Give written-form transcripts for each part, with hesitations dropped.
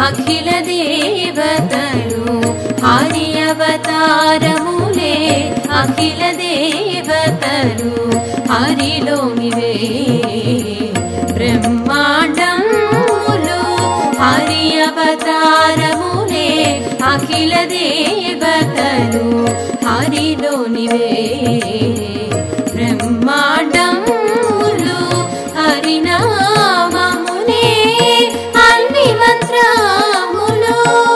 అఖిల దేవతలు హరి అవతారములే అఖిల దేవతలు హరిలోనివే బ్రహ్మాండములు హరి అవతారములే అఖిల దేవతలు హరిలోనివే బ్రహ్మాండములు హరినామమునే అన్ని మంత్రములు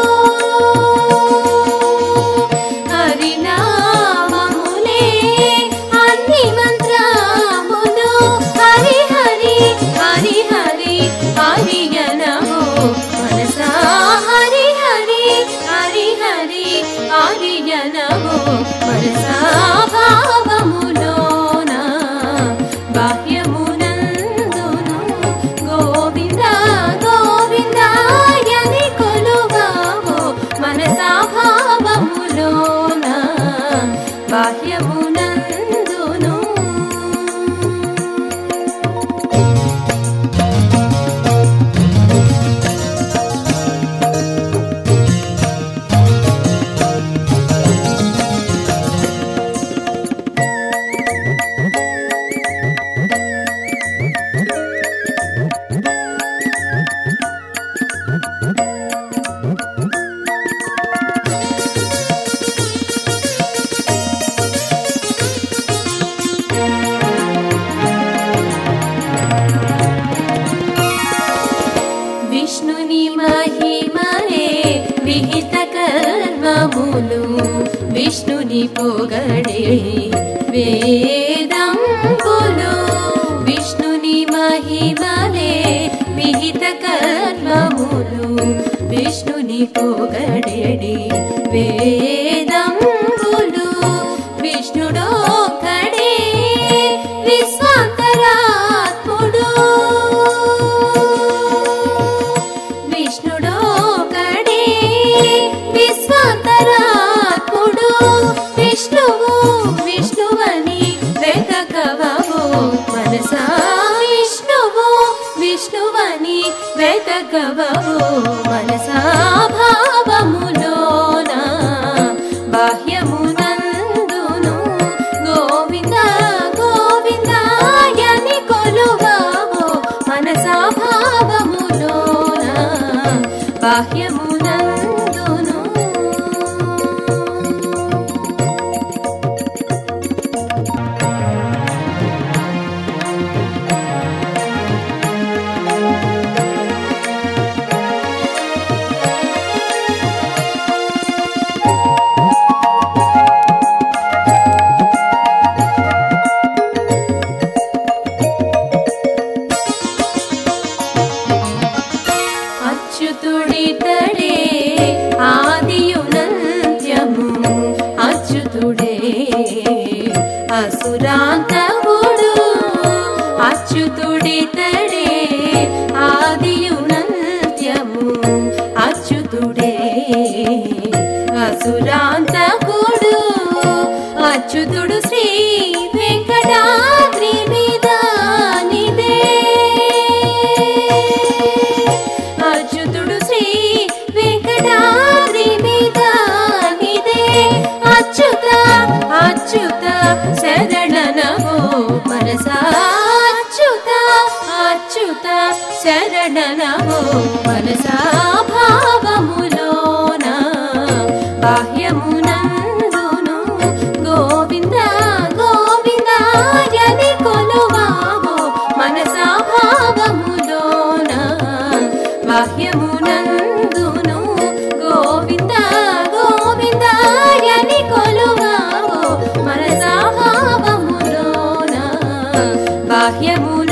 హరినామమునే అన్ని మంత్రములు హరి హరి హరి హరి హరియనమో మనసా హరి హరి హరి హరి హరియనమో మనసా భావములోన బాహ్యమునందును గోవింద గోవిందాయని కొలువావో మనసా భావములోన బాహ్యమునందును విష్ణుని మహిమలే విహిత కర్మములు విష్ణుని పొగడే వేదంబులు విష్ణుని మహిమలే విహిత కర్మములు విష్ణుని పొగడే వేదంబులు విష్ణుడొక్కడే విశ్వాంతరాత్ముడు విష్ణుడొక్కడే విశ్వాంతరాత్ముడు విష్ణువు విష్ణువని వెతకవో మనసా విష్ణువు విష్ణువని వెతకవో మనసా భావములోన బాహ్యమునందును గోవింద గోవిందాయని కొలువావో మనసా భావములోన బాహ్యమునందును అచ్యుతుడితడే ఆదియునంత్యము అచ్యుతుడే అసురాంతముడు అచ్యుతుడితడే ఆదియునంత్యము అచ్యుతుడే అసురాంతకుడు అచ్యుతుడు శ్రీ వెంకటాద్రి మీద నిదే అచ్యుతుడు శ్రీ వెంకటాద్రి మీద నిదే అచ్యుత అచ్యుత శరణనమో మనసా అచ్యుత అచ్యుత శరణనమో మనసా భావములోన బాహ్యమునందును గోవింద గోవిందాయని కొలువావో మనసా భావములోన బాహ్యమునందును గోవింద గోవిందాయని కొలువావో మనసా భావములోన బాహ్యము